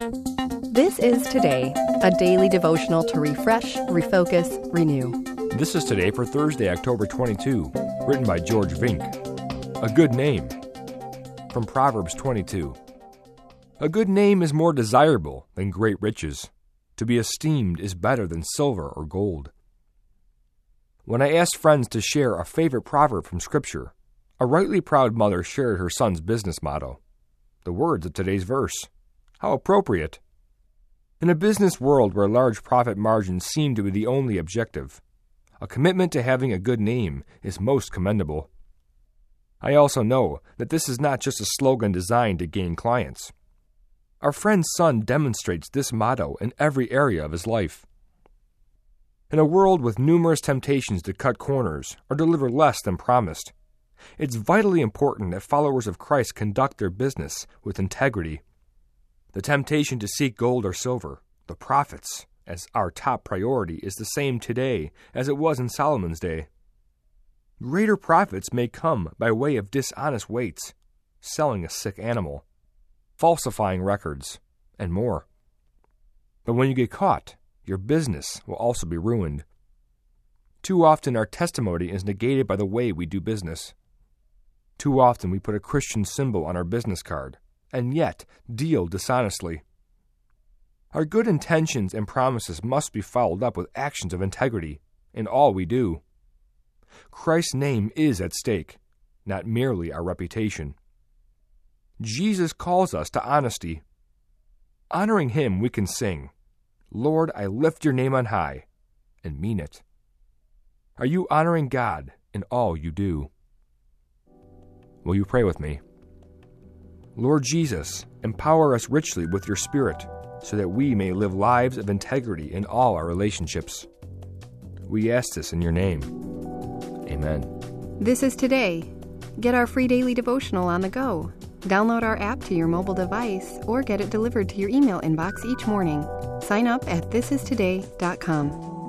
This is Today, a daily devotional to refresh, refocus, renew. This is Today for Thursday, October 22, written by George Vink. A good name. From Proverbs 22. A good name is more desirable than great riches. To be esteemed is better than silver or gold. When I asked friends to share a favorite proverb from Scripture, a rightly proud mother shared her son's business motto. The words of today's verse. How appropriate. In a business world where large profit margins seem to be the only objective, a commitment to having a good name is most commendable. I also know that this is not just a slogan designed to gain clients. Our friend's son demonstrates this motto in every area of his life. In a world with numerous temptations to cut corners or deliver less than promised, it's vitally important that followers of Christ conduct their business with integrity. The temptation to seek gold or silver, the profits, as our top priority is the same today as it was in Solomon's day. Greater profits may come by way of dishonest weights, selling a sick animal, falsifying records, and more. But when you get caught, your business will also be ruined. Too often our testimony is negated by the way we do business. Too often we put a Christian symbol on our business card, and yet deal dishonestly. Our good intentions and promises must be followed up with actions of integrity in all we do. Christ's name is at stake, not merely our reputation. Jesus calls us to honesty. Honoring Him, we can sing, "Lord, I lift your name on high," and mean it. Are you honoring God in all you do? Will you pray with me? Lord Jesus, empower us richly with your Spirit so that we may live lives of integrity in all our relationships. We ask this in your name. Amen. This is Today. Get our free daily devotional on the go. Download our app to your mobile device or get it delivered to your email inbox each morning. Sign up at thisistoday.com.